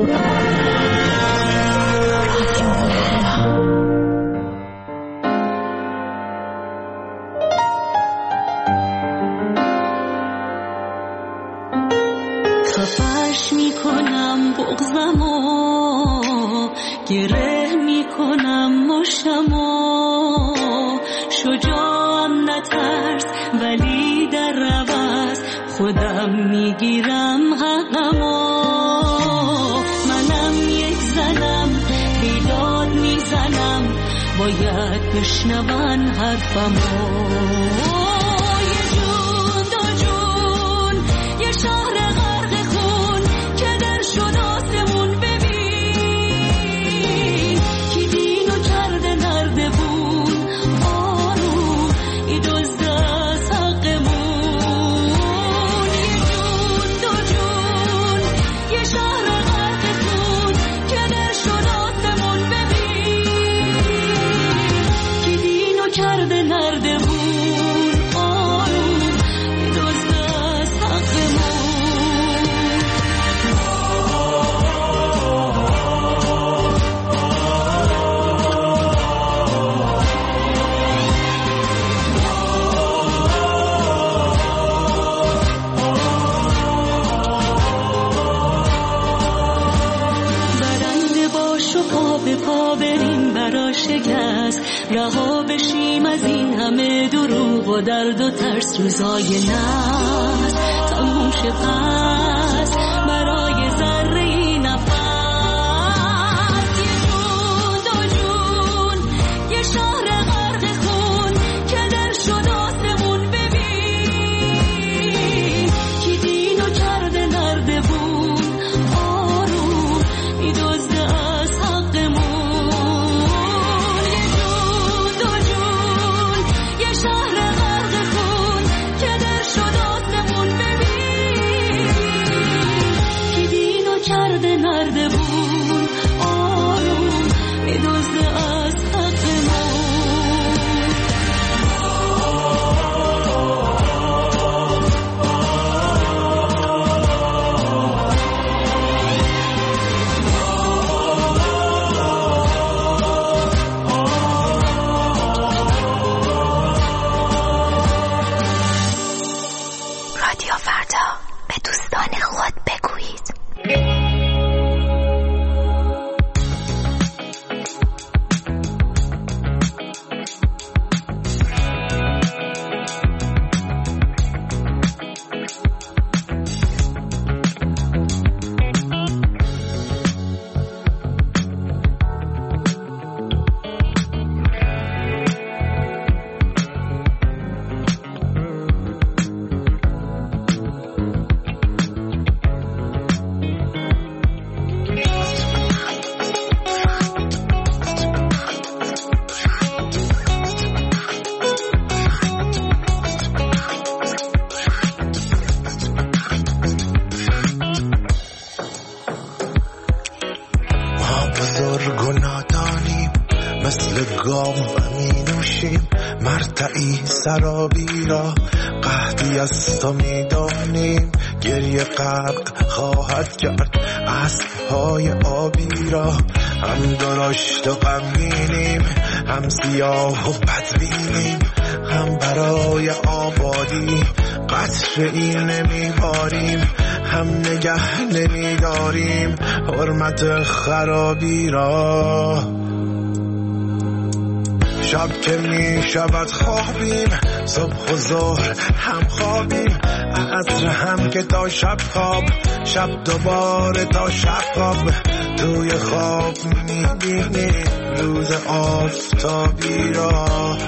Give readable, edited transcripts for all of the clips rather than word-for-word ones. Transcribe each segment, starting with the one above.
خفش میکنم بغضمو، گره میکنم مشتمو، شجاعم نترس ولی در عوض خودم میگیرم حقمو. منم یک زنم بیداد میزنم، باید بشنون حرفمو. یه جون دو جون یه شهر غرق خون که در شد آسمون، ببین کی دینو کرده نردبون، آروم ای دزد از حقمون. یه جون دو جون یه شهر غرق خون که در شد آسمون، ببین کی دینو کرده نردبون، آروم ای دزد از حقمون. برنده باش و پا به پا بریم برا شکست، رها بشیم از این همه دروغ و درد و ترس. روزای ناز تموم شه پس برای ذره نفس. یه جون دو جون یه شهر غرق خون که در شد آسمون، ببین کی دینو کرده نردبون، آروم ای دزد از حقمون. یه جون دو جون یه شهر غرق خون که در شد آسمون، ببین کی دینو کرده نردبون، آروم ای دزد از حقمون. رادیو فردا، به دوستان خود بگویید. بزرگ و نادانیم، مثل گام می نوشیم مرتعی سرابی را. قحطی از تو می دانیم، گریه غرق خواهد کرد اسب‌های آبی را. هم درشت و غمگینیم، هم سیاه و بدبینیم، هم برای آبادی قطره‌ای نمیباریم، هم نگه نمیداریم حرمت خرابی را. شب که می شود خوابیم، صبح و ظهر هم خوابیم، عصر هم که تا شب خواب، شب دوباره تا شب خواب. توی خواب می بینیم روز آفتابی را.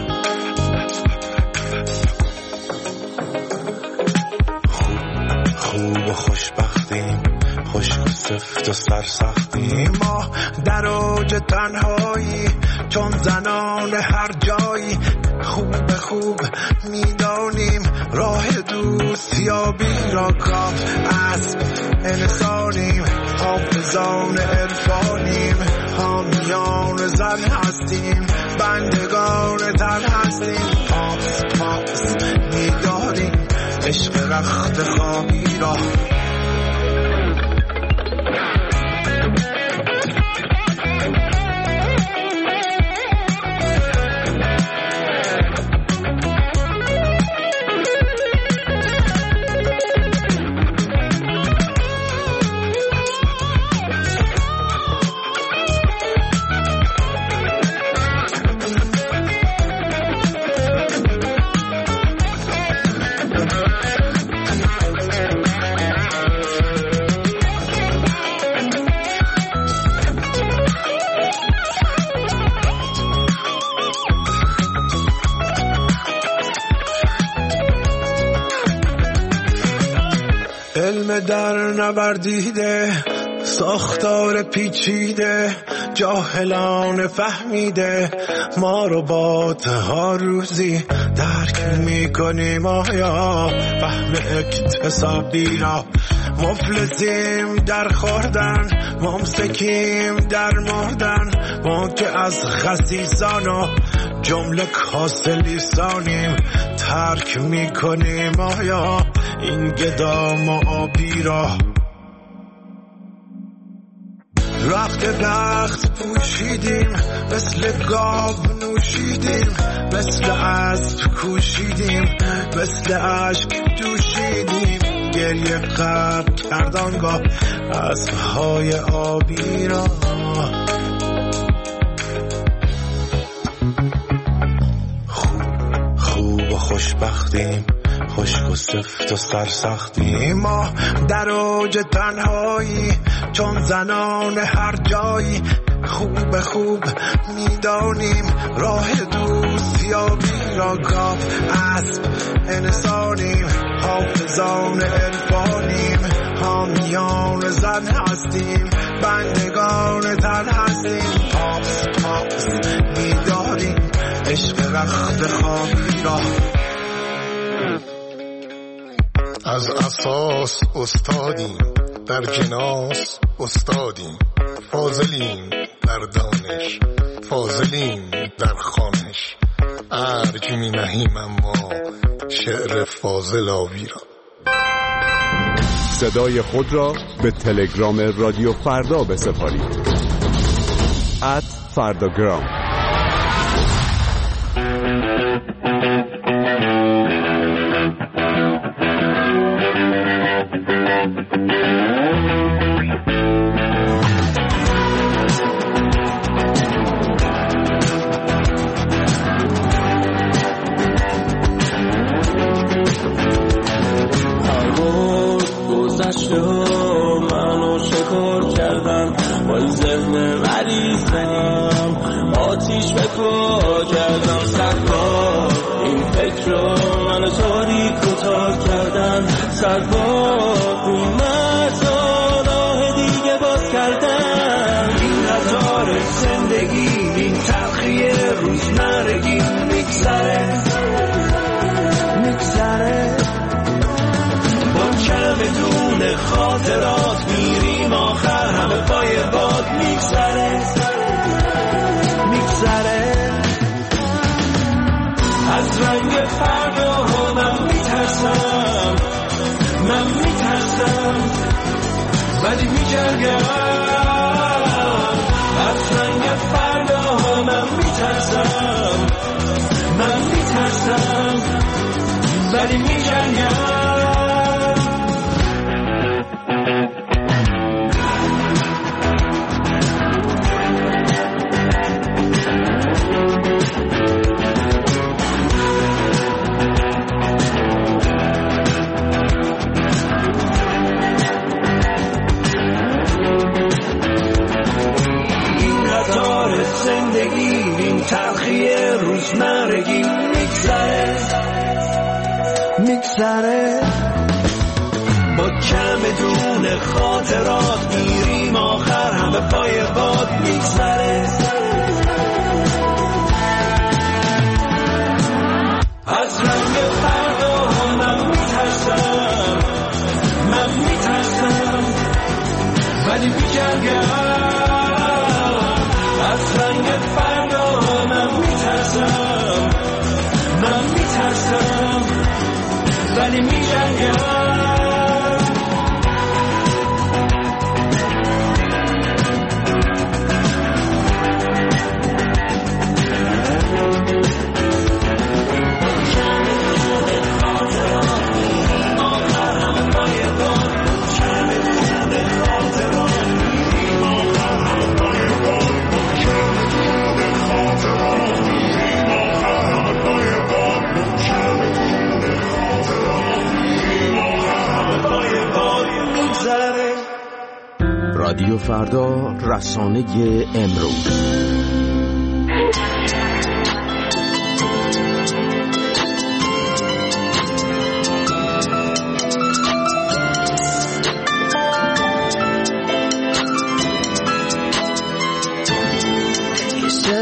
خوب و خوشبختیم، خشک و سفت و سرسختیم، ما در اوج تنهایی چون زنان هر جایی. خوب میدانیم راه دوست یابی را. کام اسب انسانیم، حافظان عرفانیم، حامیان زن هستیم، بندگان تن هستیم. پاس میداریم عشق رخت خوابی را. چشم در نوردیده، ساختار پیچیده، جاهلان فهمیده، ما رو با ها روزی درک میکنیم آیا فهم اکتسابی را؟ مفلسیم در خوردن، ممسکیم در مردن، ما که از خسیسان و جمله کاسه لیسانیم ترک میکنیم آیا این گدام و آبی را؟ رخت بخت پوشیدیم، مثل گاو نوشیدیم، مثل اسب کوشیدیم، مثل عشق جوشیدیم، گریه قبل کردانگاه اسبهای آبی را. خوب و خوشبختیم، خشک و سفت و سرسختیم، ما در اوج تنهایی چون زنان هر جایی، خوب میدانیم راه دوستیابی را. گاو اسب انسانیم، حافظان عرفانیم، حامیان زن هستیم، بندگان تن هستیم، پاس میداریم عشق رخت خوابی را. از اساس استادیم، در جناس استادیم، فاضلیم در دانش، فاضلیم در خوانش، ارج می نهیم اما شعر فاضل آوی را. صدای خود را به تلگرام رادیو فردا بسپارید. @فرداگرام. منو شکر کردم با ذهن مریضم، آتیش به پا کردم سرکار، این فکر رو منو تاریک و تار کردم سرکار، این مرزا راه دیگه باز کردم، این قطار زندگی، این تلخی روزمرگی میگذره بدون خاطرات، میریم آخر همه پای باد میگذره. از رنگ فردا من میترسم ولی میجنگم. از رنگ فردا من میترسم ولی میجنگم. این تلخی روزمرگی میگذره با کم دون خاطرات، میریم آخر همه پای باد میگذره. از رنگ فردا من میترسم ولی میجنگم. از رنگ فردا من میترسم ولی میجنگم. رادیو فردا، رسانه امروز.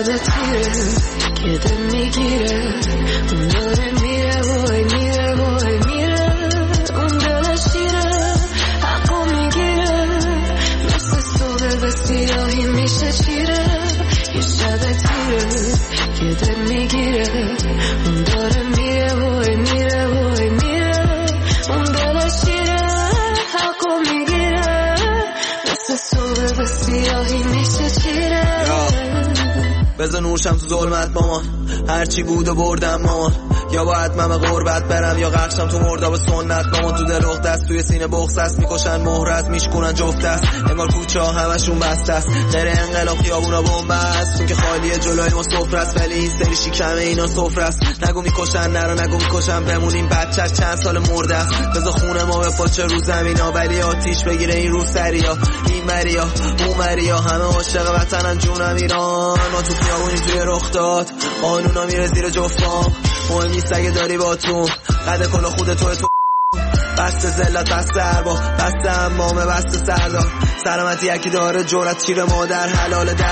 شب تیره که دل میگیره اون داره میره وای میره وای میره اون دل شیره حقو میگیره مثل صبح به سیاهی میشه چیره یه شب تیره که دل میگیره اون داره میره وای میره وای میره اون دل شیره حقو میگیره مثل صبح به سیاهی میشه چیره بزن نوشم تو ظلمت مامان هرچی بود و بردم مامان یا باید من به غربت برم یا غرقشم تو مرداب سنت مامان تو دل اخت است توی سینه بغض است میکشن مهر است میشکنن جفت است انگار کوچه ها همشون بسته است غیر انقلاب خیابونا بمب است چون که خالیه جلوی ما سفره است ولی این سری شکم اینا سفره است نگو میکشن نرو نگو میکشن بمونیم بچه‌ش چند سال مرده است بذار خونه ما به پاچه رو زمینا ولی آتیش بگیره این رو سریا این مریا اون مریا همه عاشق وطنن جونم ایران ما تو خیابونی توی رخ داد قانونا میره زیر جفام مهم نیست اگه داری با تو قد کل خود تو بسته زلت بسته اربا بسته امامه بسته سردار سلامتی یکی داره جورت چیره مادر حلال 10-80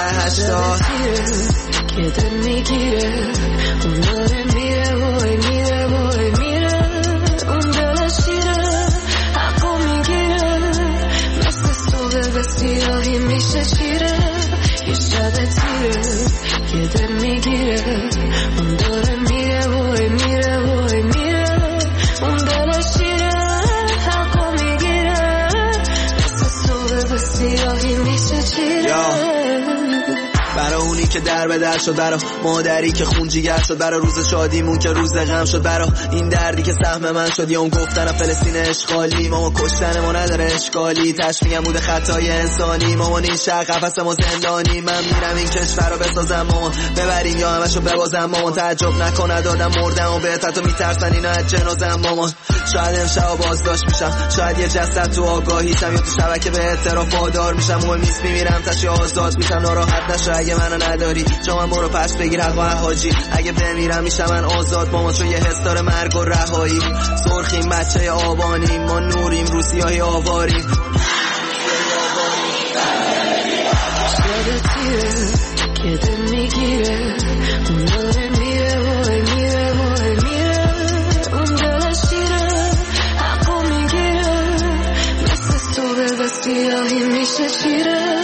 که دل میگیره اون داره میره وای میره وای میره اون دل شیره حقو میگیره مثل صبح به سیاهی میشه چیره یه شب تیره که دل میگیره اون داره میره وای میره وای میره اون دل شیره حقو میگیره مثل صبح به سیاهی میشه چیره برای اونی که در به در شد برای مادری که خون جیگر شد برای روز شادیمون که روز غم شد برای این دردی که سهم من شد یا اون گفتن فلسطین اشغالی ماما کشتن ما نداره اشکالی تشمیگم بوده خطای انسانی مامان این شهر قفس ما زندانی من میرم این کشور رو بسازم مامان ببرین یا همشو ببازم مامان تعجب نکنه دادم مردم و بهت تو میترسن اینا از جنازم مامان شاید امشب بازداشت میشم شاید یه جسد تو آگاهیشم یا تو شبکه به اعتراف وادار میشم مهم نیست میمیرم تشی آزاد میشم ناراحت نشو اگه منو نداری جا من برو پس بگیر حق و حاجی اگه بمیرم میشم من آزاد مامان چون یه حس داره مرگ و رهایی سرخیم بچه آبانیم ما نوریم رو سیاهی آواریم شب تیره که دل میگیره اون داره میره وای میره وای میره اون دل شیره حقو میگیره مثل صبح به سیاهی میشه چیره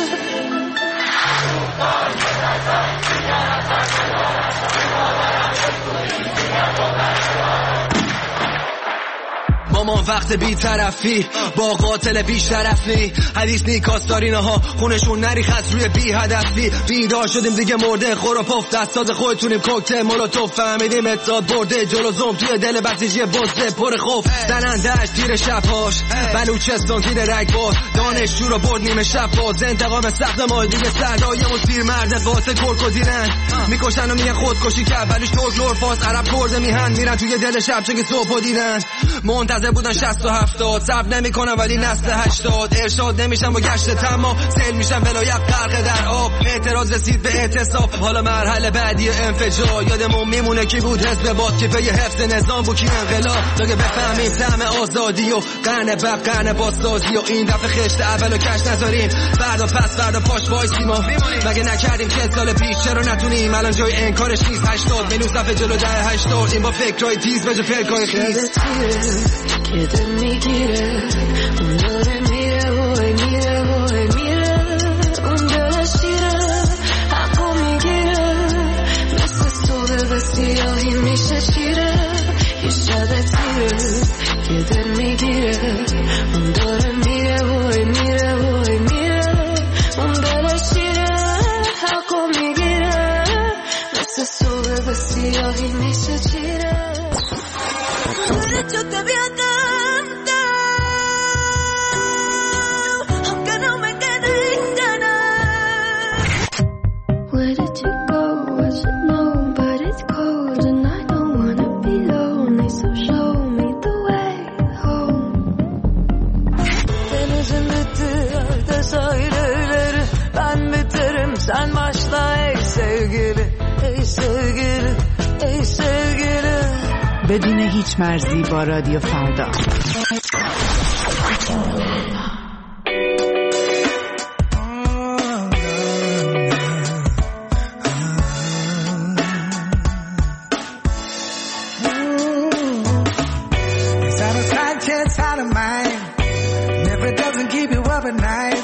مامان وقت بی طرفی با قاتل بیش طرفی حدیث نیکاستارینه ها خونشون نریخ از روی بی هدفی بیدار شدیم دیگه مرده خور و پف دستاز خودتونیم کوکتل مولوتوف فهمیدیم اتحاد برده جلو زوم توی دل بسیجی بزده پر خوف زنندهش تیر شبهاش بلوچستان زیر رگبار دانشجو رو برد نیمه شب باز انتقام سخت ما دیگه سردایمون سیر مرد قاتل کرکوزیرن میکشن و میگن خودکشی کرد بلوش ترک لورفاس عرب کرده میهن میرن توی دل شب چون که صبح دیدن منتظر بودن 60 و 70 صبر نمیکنن ولی نسل 80 ارشاد نمیشن با گشت تمام سیل میشن ولایت غرق در آب اعتراض رسید به اعتصاب حالا مرحله بعدی انفجار یادمون میمونه کی بود حزب باد که پی حفظ نظام بود کی انقلاب تا که بفهمیم طعم آزادی و قرن بعد قرن بازسازی و این دفعه خشت اولو کش نذاریم فردا پس فردا پاش وایسیم مگه نکردیم 40 سال پیش چرا نتونیم الان جای انکارش نیست 80 میلیون صفحه جلو 10-80 این با فکرای تیز به جای فکرای خیز که دل میگیره اون داره میره وای میره وای میره اون دل شیره حقو میگیره مثل صبح به سیاهی میشه چیره یه شب تیره که دل میگیره اون داره میره وای میره وای میره اون دل شیره حقو میگیره مثل صبح به سیاهی میشه چیره yo te vi cantando aunque no me quede ganas. Where did you go? I should know, but it's cold and I don't wanna be lonely, so show me the way home. Denizin bitti yerde sahilleri ben biterim sen başla ey sevgili ey sevgili ey sevgili بدون هیچ مرزی با رادیو فردا.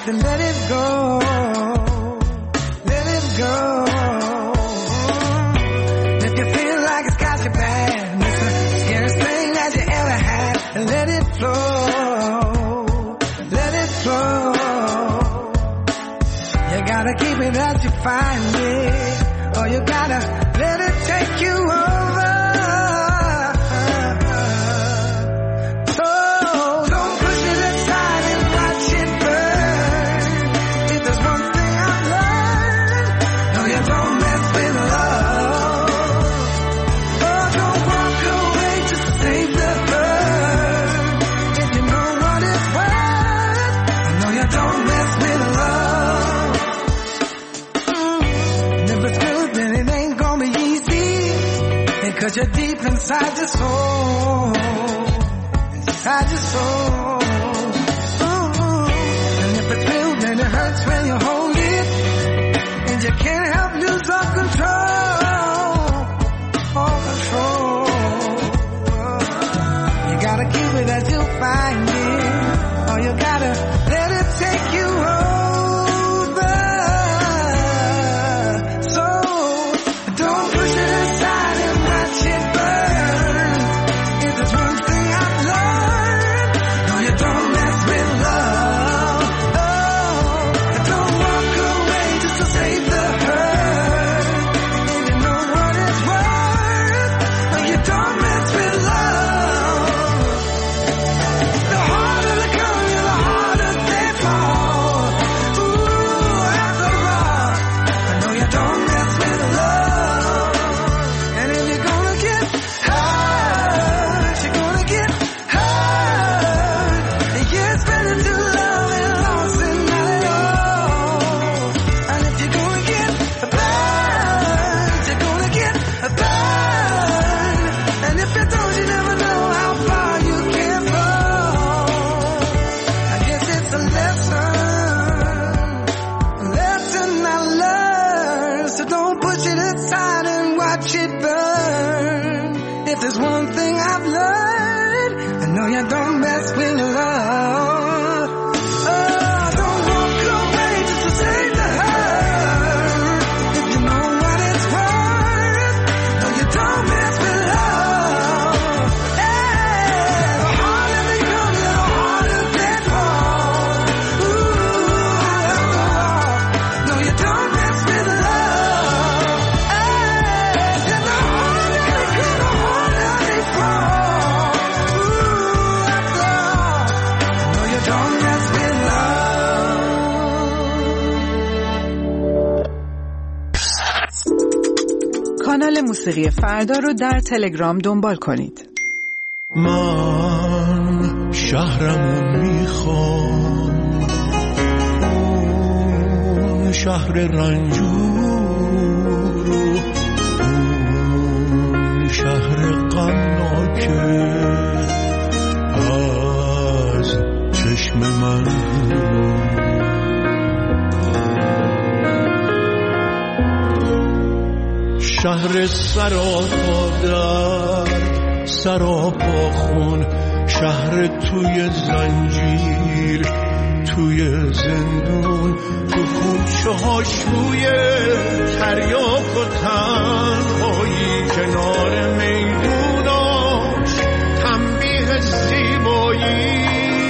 then let it go. Let it go. If you feel like it's got you bad, it's the scariest thing that you ever had, let it flow. Let it flow. You gotta keep it as you find it, or you gotta let it take you over. So don't push it aside and watch it burn. If there's one thing I've learned, no, you don't mess with love. Oh, don't walk away just to save the hurt. If you know what it's worth, I know you don't mess with love. And if it's good, then it ain't gonna be easy, because you're deep inside your soul. Inside your soul. And if it's real, then it hurts when you hold it, and you can't help lose all control. All control. You gotta keep it as you find it, or you gotta let it take you over. So don't push it aside and watch it burn. If there's one thing I've learned, no, you don't mess with love. Oh, don't walk away just to save the hurt. If you know what it's worth, no, you don't mess with love. The harder they come, the harder they fall. Ooh, after all, I know you don't mess with love. And if you're gonna get hurt, you're gonna get hurt. Yeah, it's better to love and lost than not at all. And if you're gonna get burned, you're gonna get burned. And if you don't, you never know how far you can fall. I guess it's a lesson I learned. So don't push it aside and watch it burn. If there's one thing I've learned, I know you don't mess with love. Oh, don't walk away just to save the hurt. If you know what it's worth, no, you don't mess with love. Hey, the harder they come, the harder they fall. Ooh, after all, no, you don't mess with love. Hey, the harder they come, the harder they fall. Ooh, after all, no, you don't mess with love. کانال موسیقی فردا رو در تلگرام دنبال کنید. من شهرمو میخوام، اون شهر رنجور، اون شهر غمناکه از چشم من. شهر سراپا درد، سراپا خون، شهر توی زنجیر، توی زندون، تو کوچه هاش روی تریاک و تنهایی، کنار میدوناش تنبیه زیبایی.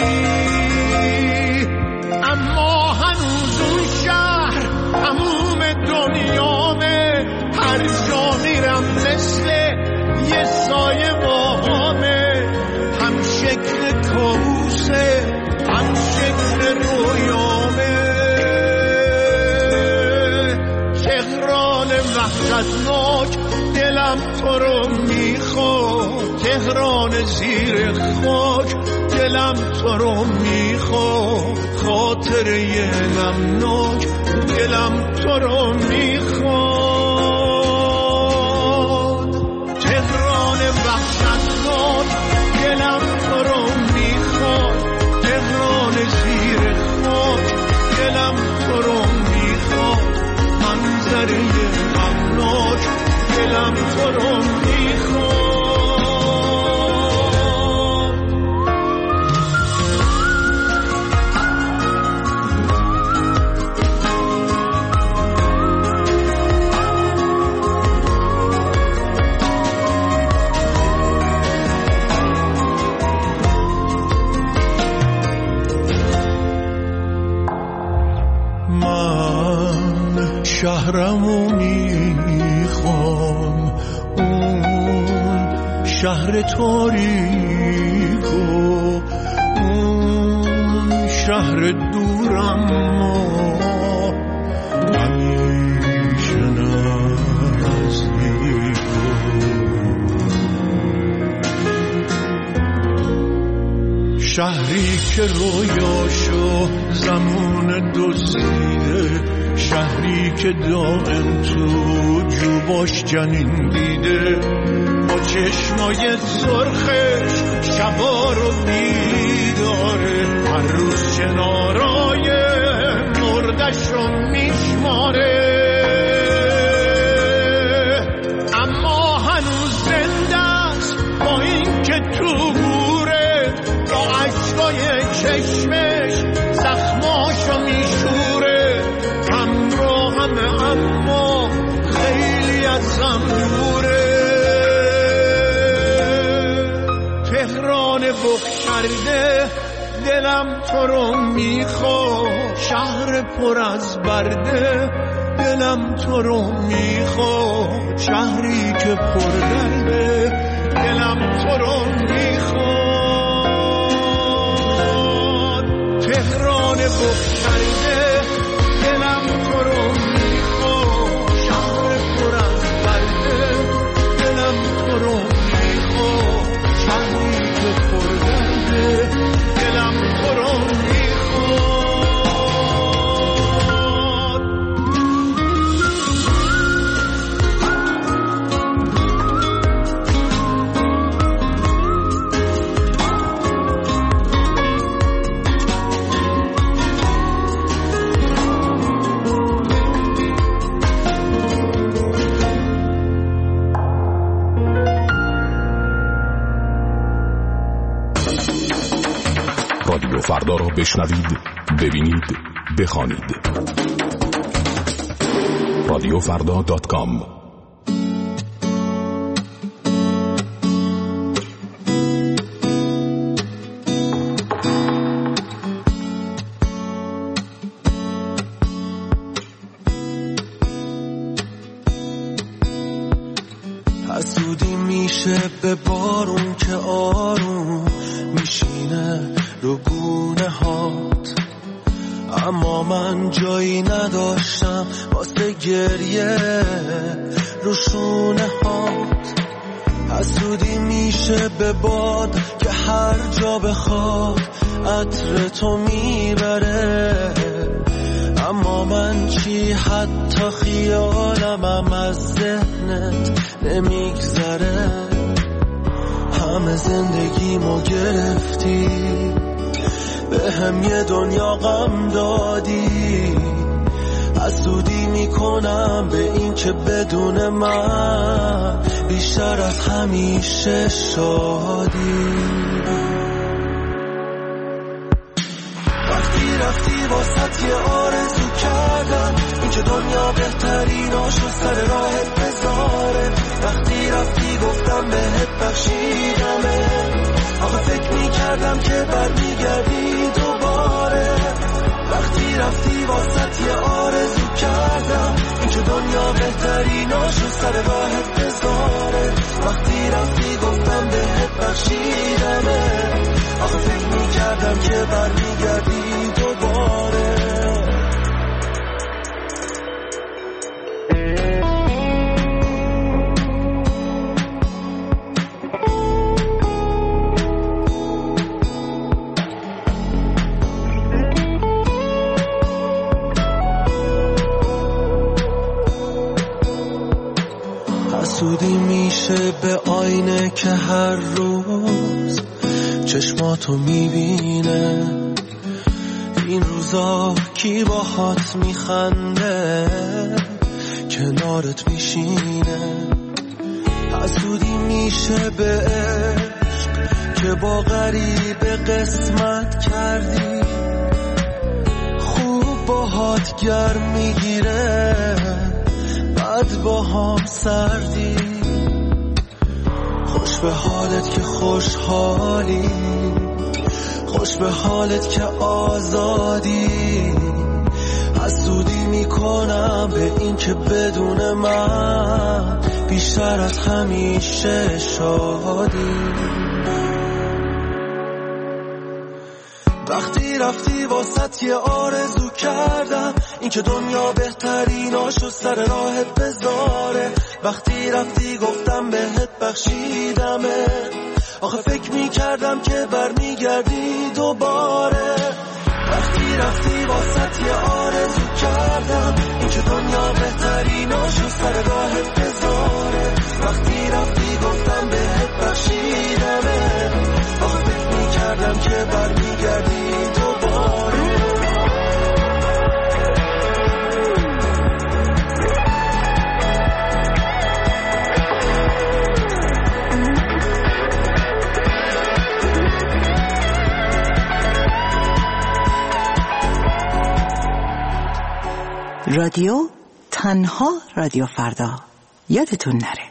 اما هنوز اون شهر تموم دنیامه، هر جا میرم مثل یه سایه باهامه، هم شکل کابوسه هم شکل رویامه. تهران وحشتناک، دلم تو رو میخواد، تهران زیر خاک، دلم تو رو میخواد، خاطره غمناک، دلم تو رو میخواد. تهران وحشتناک، دلم تو رو میخواد، تهران زیر خاک، دلم تو رو میخواد، منظره غمناک، دلم تو رو میخواد. من شهرمو میخوام، اون شهر تاریک و اون شهر دورم همیشه نزدیک. شهری که رویاشو زمان دزدیده، شهری که دائم تو جوباش جنین دیده، با چشمای سرخش شبا رو بیداره، هر روز شنارای مردش رو میشماره، اما هنوز زنده است با این که تو گوره، با عشقای چشمش زخماشو میشوره، همراهمه اما خیلی ازم دوره. تهران بخشرده دلم تو رو میخواد، شهر پر از برده دلم تو رو میخواد، شهری که پر درده دلم تو رو میخواد. تهران بخشرده دلم تو رو میخواد، شهر پر از برده دلم تو رو میخواد، شهری که پر درده دلم تو رو میخواد. رادیو فردا را بشنوید، ببینید، بخوانید. radiofrda.com. حسودی میشه به بارون که آروم میشینه رو گونه هات، اما من جایی نداشتم واسه گریه رو شونه هات. حسودی میشه به باد که هر جا بخواد عطر تو میبره، اما من چی حتی خیالمم از ذهنت نمیگذره. همه زندگیمو گرفتی، به هم یه دنیا غم دادی، حسودی میکنم به این که بدون من بیشتر از همیشه شادی. وقتی رفتی واسط یه آرزو کردم، این که دنیا بهتریناشو سر راهت بذاره، وقتی رفتی گفتم بهت بخشیدمه، آخه فکر میکردم که برمیگردی دوباره. وقتی رفتی واسط یه آرزو کردم، این که دنیا بهتریناشو سر راهت بذاره، وقتی رفتی گفتم بهت بخشیدمه، آخه فکر میکردم که برمیگردی دوباره. حسودی میشه به آینه که هر روز چشماتو میبینه، این روزا کی باهات میخنده کنارت میشینه. حسودی میشه به عشق که با غریبه قسمت کردی، خوب باهات گرم میگیره بعد با هم سردی. خوش به حالت که خوشحالی، خوش به حالت که آزادی، قربانم به این که بدون من بیشتر از همیشه شادی. وقتی رفتی واسط یه آرزو کردم، این که دنیا بهتریناشو سر راهت بذاره. وقتی رفتی گفتم بهت بخشیدمه، آخه فکر میکردم که برمیگردی دوباره. وقتی رفتی واسط یه آرزو کردم، این که دنیا بهتریناشو سر راهت بذاره. وقتی رفتی گفتم بهت بخشیدمه، آخه فکر میکردم که برمیگردی دوباره. رادیو تنها رادیو فردا، یادتون نره.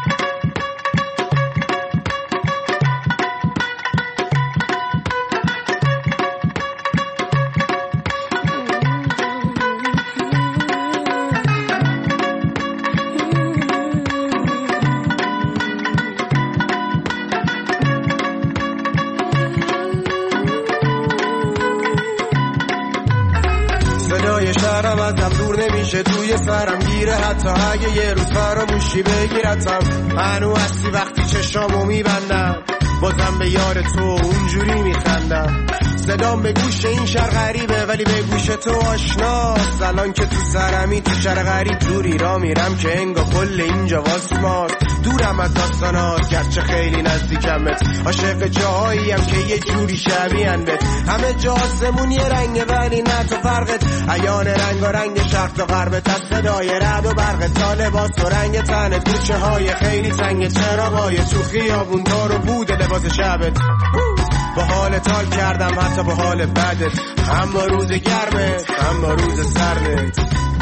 شهرم ازم دور نمیشه، توی سرم گیره، حتی اگه یه روز فراموشی بگیرتم. هنو هستی وقتی چشامو میبندم، بازم به یار تو اونجوری میخندم. صدام به گوش این شهر غریبه ولی به گوش تو آشناست. الان که تو سرمی تو شهر غریب جوری را میرم که انگار کل اینجا واسماست. دورم از داستانات گرچه خیلی نزدیکمت، عاشق جاهاییم که یه جوری شبیهن بهت. همه جا آسمون یه رنگه ولی نه تو فرقت، عیان رنگ شرق تا غربت. از صدای رعد و برق تا لباس و رنگ تنت، کوچه های خیلی تنگ، چراغای تو خیابون دار و بود لباس شبت. با حال تال کردم حتی با حال بدت، هم با روز گرمت هم با روز سردت.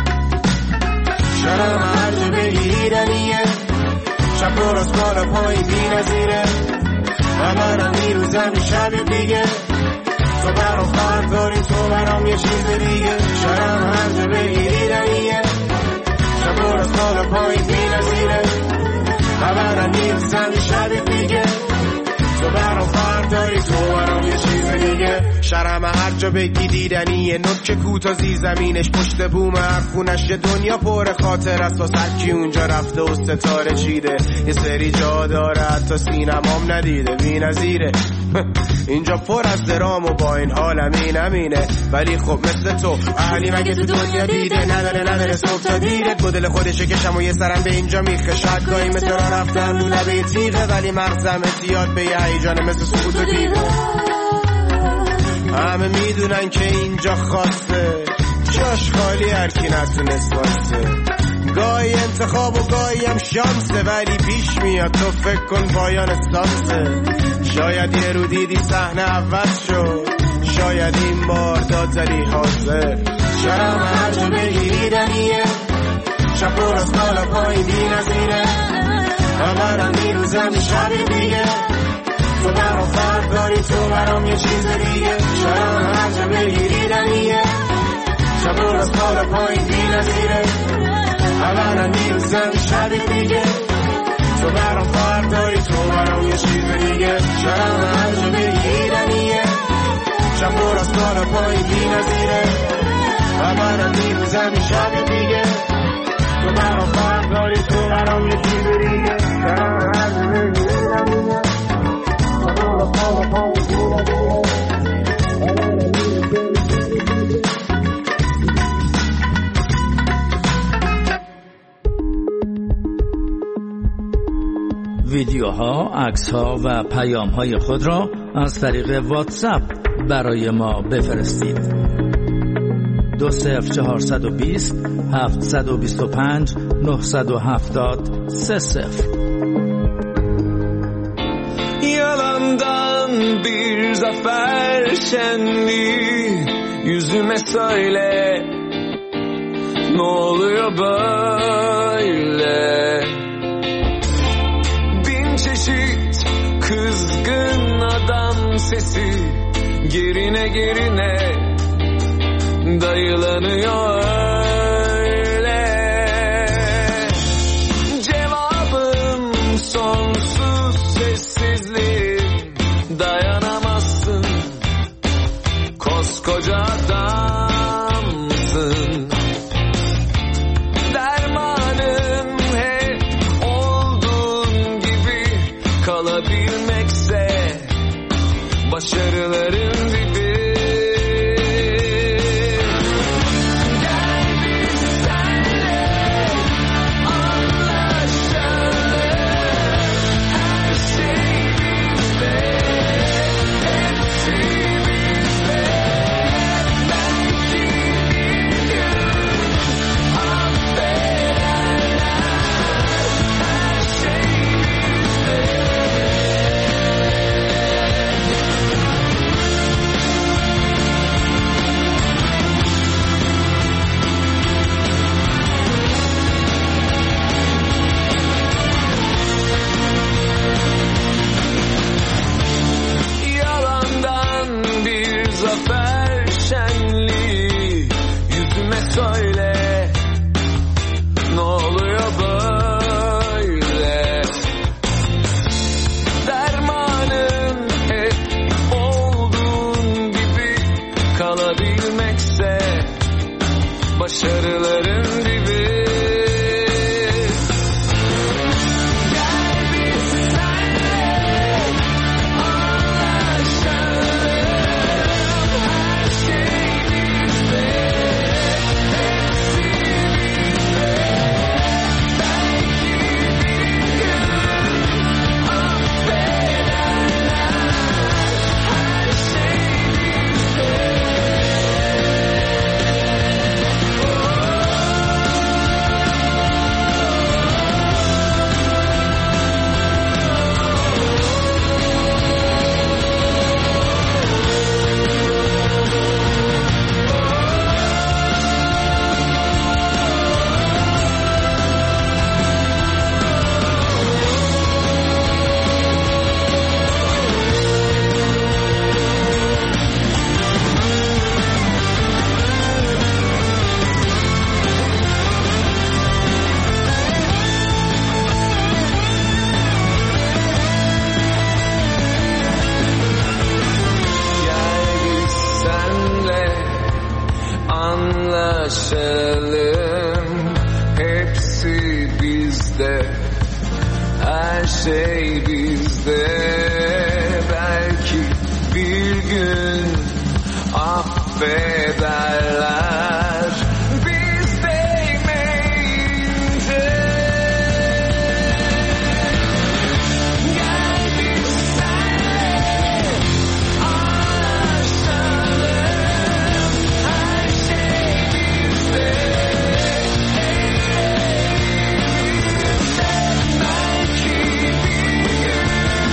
شرم هر جا بگیریدنیه، شب درست بالا پایین بی نظیره. همرم میروزم شب دیگه، تو برام فرق داری، تو برام یه چیز دیگه. شرم هر جا بگیریدنیه، شب درست بالا پایین بی نظیره. همرم میروزم شب دیگه، تو برام فرق داری، تو برام یه چیز دیگه. شرم هر جا بگی دیدنیه، نوک کوتا زیر زمینش پشت بوم هر خونش. یه دنیا پر خاطر است واسه هر کی اونجا رفته و ستاره چیده. یه سری جا داره حتی سینمام ندیده، بی نظیره. اینجا پر از درام و با این حالم اینه، ولی خب مثل تو اهلی مگه تو دنیا دیده. نداره صبح تا دیره، گدل خودشه کشم و یه سرم به اینجا میخه. شاید گاهی مثل را رفتم رو لبه تیغه، ولی مغزم اتیاد به یه هیجانه مثل سکوت و دیده. همه میدونن که اینجا خاصه، جاش خالی هر کی نتونست واسه. گاهی انتخاب و گاهی هم شانسه، ولی پیش میاد تو فکر کن پایان سانسه. شاید یه رو دیدی صحنه عوض شد، شاید این بار داد زدی حاضر. شرم هر جا بگیریدنیه، شب پر از بالا پایین بی نظیره. همرم میروزم شب دیگه، تو برام فرق داری، تو برام یه چیز دیگه. شرم هر جا بگیریدنیه، شب پر از بالا پایین بی نظیره. همرم میروزم شب دیگه، تو برام فرق داری، تو برام یه چیز دیگه. شرم هر جا بگیریدنیه، شب پر از بالا پایین بی نظیره. همرم میروزم شب دیگه، تو برام فرق داری، تو برام یه چیز دیگه. شرم هر جا بگیریدنیه، شب پر از بالا پایین بی نظیره. ویدیوها، عکس‌ها و پیام‌های خود را از طریق واتساپ برای ما بفرستید. 20420 725 970 30. Yalandan bir zafer şenliği yüzüme söyle, ne oluyor böyle? Çeşit kızgın adam sesi gerine dayılanıyor şarıların dibi. Anlaşalım, hepsi bizde, her şey bizde. Belki bir gün affederler biz değmeyince. Gel biz senle anlaşalım, her şey bizde. Belki bir gün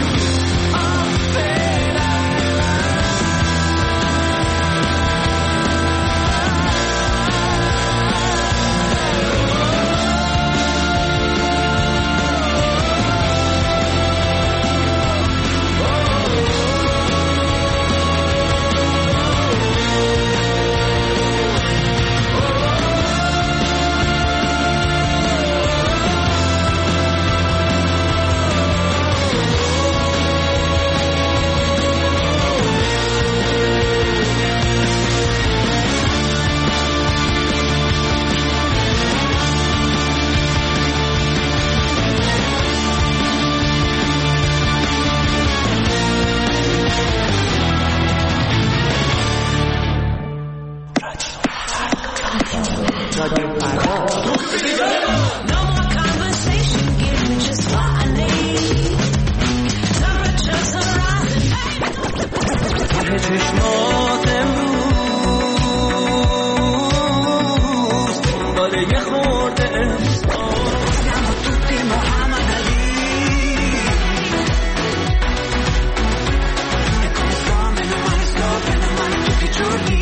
چشمات امروز داره یه خورده siamo tutti Muhammad Ali e come sto meno male tutti i giorni.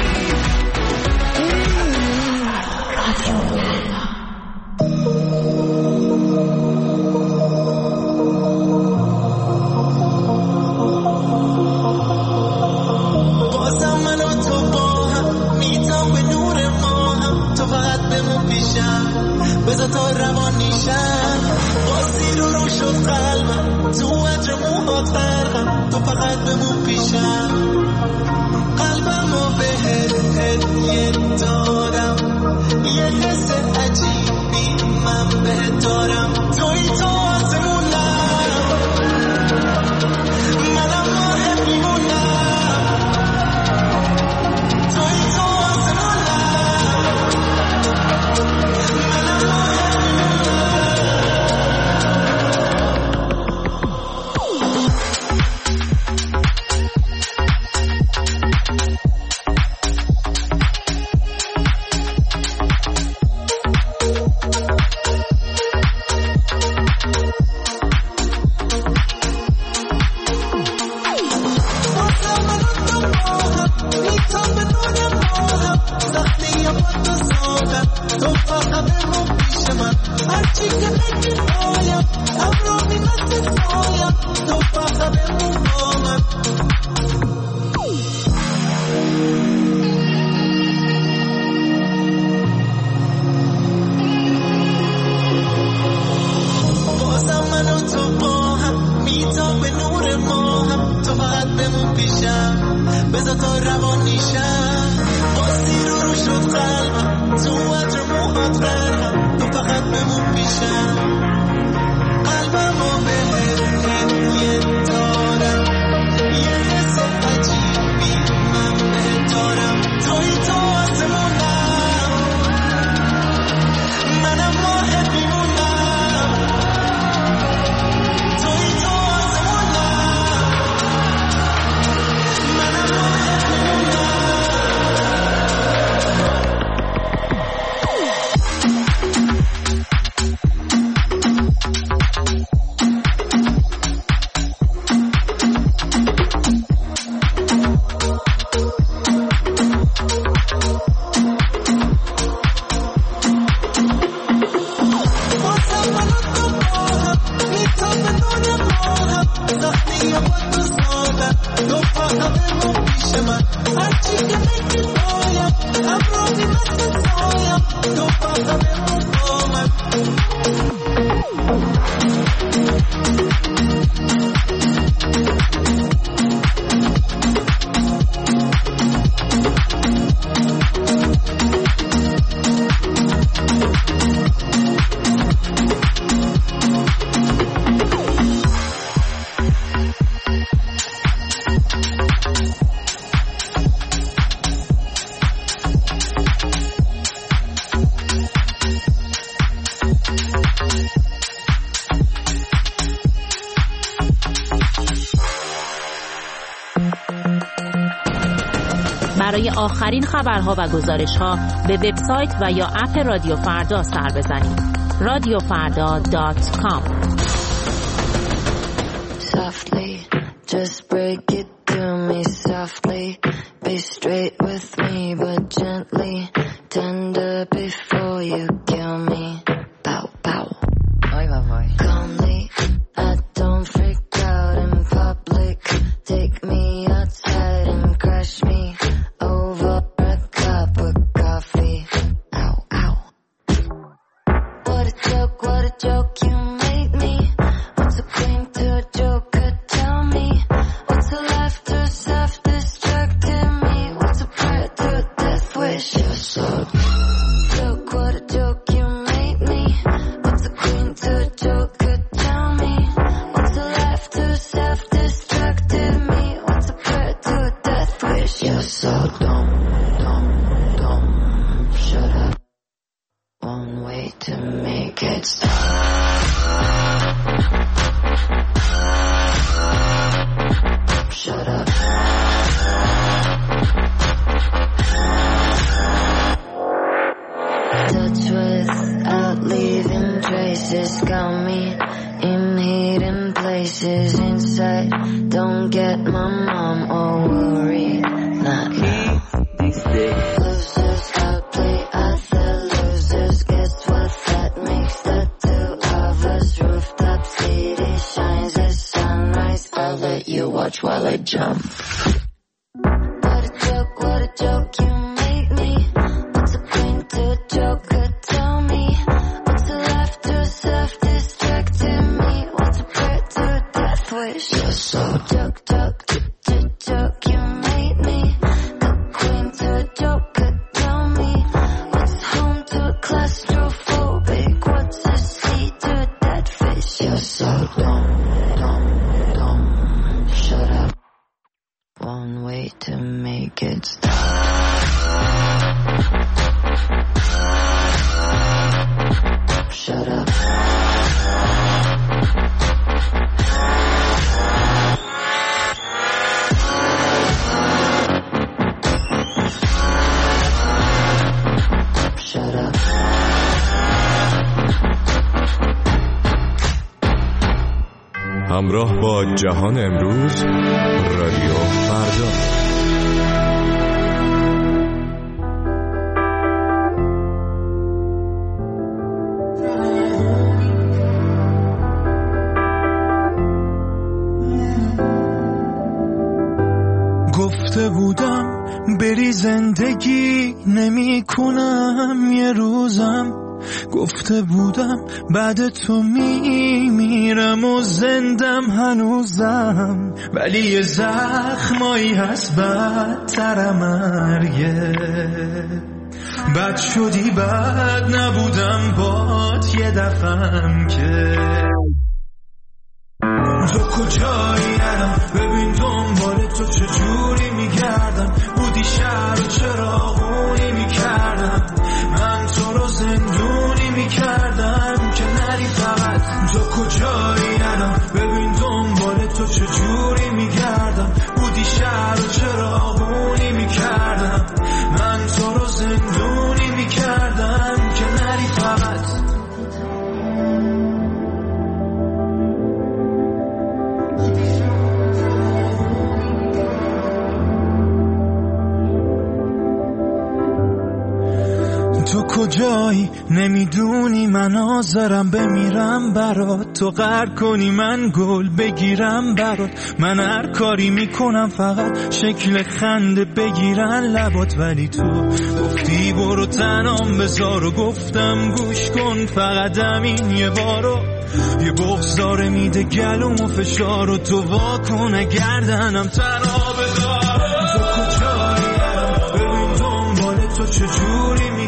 بذار تا روانیشم بازی رو شد قلبم تو وجه موهات غرقم تو فقط بمون پیشم قلبم رو بهت هدیه دارم یه حس عجیبی من بهت دارم توی تو آسمونم منم راهت میمونم توی تو بذار تا روانیشم بازی رو شد قلبم تو تو فقط مقامت برای آخرین خبرها و گزارش‌ها به وبسایت و یا اپ رادیو فردا سر بزنید. radiofarda.com. Softly, just break it to me softly. Be straight with me, but gently. Tender before you kill me. Bow, bow. Calmly, I don't freak out in public. Take me outside and crush me over a cup of coffee. Ow, ow. What a joke you made me. What's a queen to a joker? Tell me. What's a life to self-destructing me? What's a prayer to a death wish? You're so joke, what a joke you made me. What's a queen to a joker? Tell me. What's a life to self-destructing me? What's a prayer to a death wish? You're so dumb, dumb, dumb. Shut up. One way to make it stop. Shut up. Touch without leaving traces. Got me in hidden places inside. Don't get my mom or worry. Not now. Losers outplay other losers. Guess what that makes the two of us? Rooftop city shines as sunrise. I'll let you watch while I jump. What a joke you made me. What's a queen to a joker? Tell me. What's a life to self-destructing me? What's a prayer to a death wish? You're so joke you made me. The queen to a joker. Tell me. What's home to a claustrophobic? What's a sea to a dead fish? You're so dumb, dumb, dumb. Shut up. One way to make it stop. Shut up. Shut up. همراه با جهان امروز، رادیو فردا. گفته بودم بری زندگی نمی کنم یه روزم، گفته بودم بعد تو میمیرم و زندم هنوزم، ولی یه زخمایی هست بدتر مرگه. بد شدی بد نبودم بات یه دفعم که تو کجایی الان ببین دنبال تو چجوری میگردم، بودی شهر و چراغونی میکردم، من تو رو زندونی میکردم که نری فقط. تو کجایی الان ببین دنبال تو چجوری میگردم، بودی شهر و چراغونی میکردم، من تو رو زندونی میکردم که نری فقط. تو کجایی نمیدونی من آزارم بمیرم برات، تو قهر کنی من گل بگیرم برات، من هر کاری میکنم فقط شکل خنده بگیرن لبات، ولی تو گفتی برو تنام بذار و گفتم گوش کن فقط همین یه بارو، یه بغض داره میده گلوم و فشار و تو واکن گردنم تنها بذار. تو کجایی ببین دنبال تو چجوری